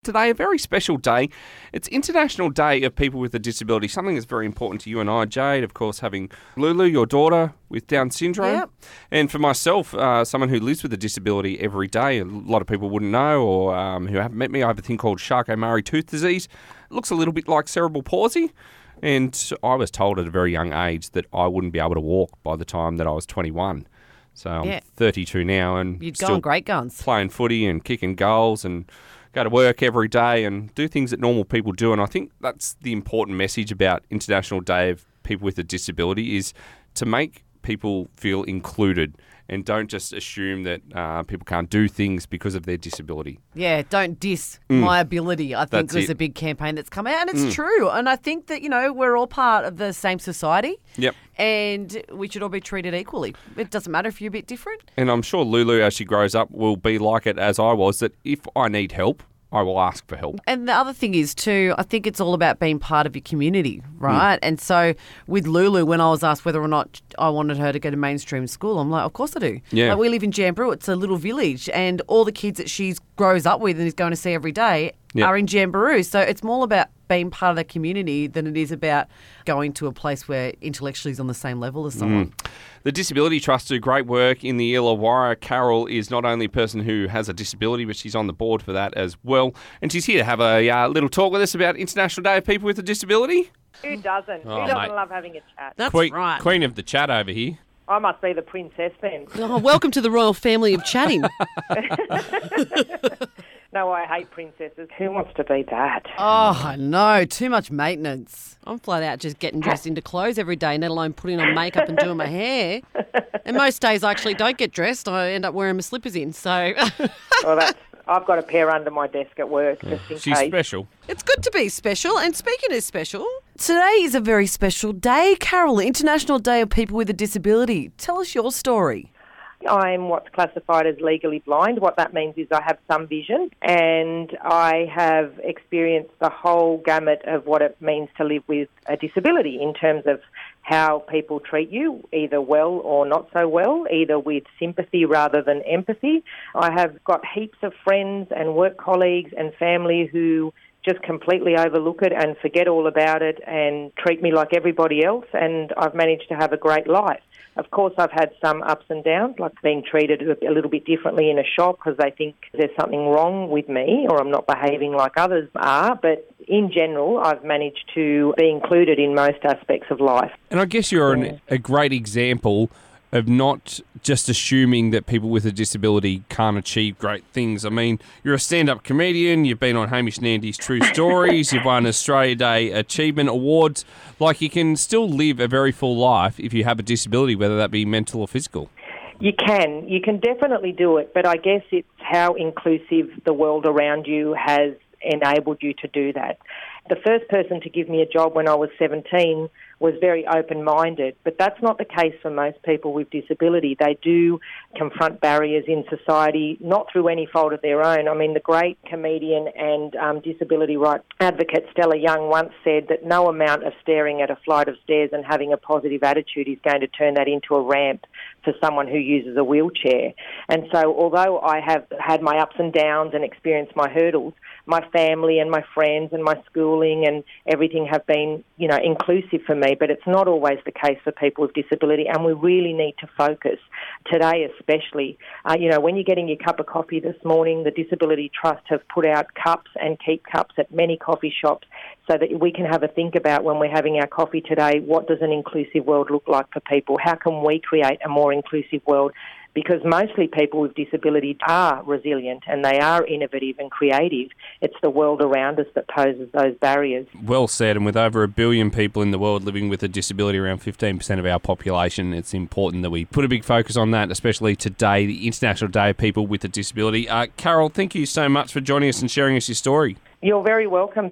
today, a very special day. It's International Day of People with a Disability, something that's very important to you and I, Jade, of course, having Lulu, your daughter, with Down syndrome. Yep. And for myself, someone who lives with a disability every day, a lot of people wouldn't know or who haven't met me, I have a thing called Charcot-Marie tooth disease. It looks a little bit like cerebral palsy. And I was told at a very young age that I wouldn't be able to walk by the time that I was 21. So I'm 32 now and You'd go still on great guns. playing footy and kicking goals and go to work every day and do things that normal people do. And I think that's the important message about International Day of People with a Disability, is to make people feel included and don't just assume that people can't do things because of their disability. Yeah, don't diss my ability, I think That's was it. a big campaign that's come out. And it's true. And I think that, we're all part of the same society. Yep. And we should all be treated equally. It doesn't matter if you're a bit different. And I'm sure Lulu, as she grows up, will be like it as I was, that if I need help, I will ask for help. And the other thing is too, I think it's all about being part of your community, right? And so with Lulu, when I was asked whether or not I wanted her to go to mainstream school, I'm like, of course I do. Yeah. Like, we live in Jamberoo. It's a little village, and all the kids that she grows up with and is going to see every day are in Jamberoo. So it's more about being part of the community than it is about going to a place where intellectually is on the same level as someone. The Disability Trust do great work in the Illawarra. Carol is not only a person who has a disability, but she's on the board for that as well. And she's here to have a little talk with us about International Day of People with a Disability. Who doesn't? Oh, Who doesn't mate. love having a chat? That's Queen, right. Queen of the chat over here. I must be the princess then. Oh, welcome to the royal family of chatting. No, I hate princesses. Who wants to be that? Oh, I know. Too much maintenance. I'm flat out just getting dressed into clothes every day, let alone putting on makeup and doing my hair. And most days I actually don't get dressed. I end up wearing my slippers in. So Well, I've got a pair under my desk at work just in She's case. special. it's good to be special. And speaking of special, today is a very special day, Carol, International Day of People with a Disability. Tell us your story. I'm what's classified as legally blind. What that means is I have some vision, and I have experienced the whole gamut of what it means to live with a disability in terms of how people treat you, either well or not so well, either with sympathy rather than empathy. I have got heaps of friends and work colleagues and family who just completely overlook it and forget all about it and treat me like everybody else, and I've managed to have a great life. Of course, I've had some ups and downs, like being treated a little bit differently in a shop because they think there's something wrong with me or I'm not behaving like others are. But in general, I've managed to be included in most aspects of life. And I guess you're a great example of not just assuming that people with a disability can't achieve great things. I mean, you're a stand-up comedian, you've been on Hamish and Andy's True Stories, you've won Australia Day Achievement Awards. Like, you can still live a very full life if you have a disability, whether that be mental or physical. You can definitely do it, but I guess it's how inclusive the world around you has enabled you to do that. The first person to give me a job when I was 17 was very open-minded, but that's not the case for most people with disability. They do confront barriers in society, not through any fault of their own. I mean, the great comedian and disability rights advocate Stella Young once said that no amount of staring at a flight of stairs and having a positive attitude is going to turn that into a ramp for someone who uses a wheelchair. And so although I have had my ups and downs and experienced my hurdles, my family and my friends and my schooling and everything have been, inclusive for me, but it's not always the case for people with disability, and we really need to focus today especially. When you're getting your cup of coffee this morning, the Disability Trust have put out cups and keep cups at many coffee shops so that we can have a think about when we're having our coffee today, what does an inclusive world look like for people? How can we create a more inclusive world? Because mostly people with disability are resilient and they are innovative and creative. It's the world around us that poses those barriers. Well said, and with over 1 billion people in the world living with a disability, around 15% of our population, it's important that we put a big focus on that, especially today, the International Day of People with a Disability. Carol, thank you so much for joining us and sharing us your story. You're very welcome.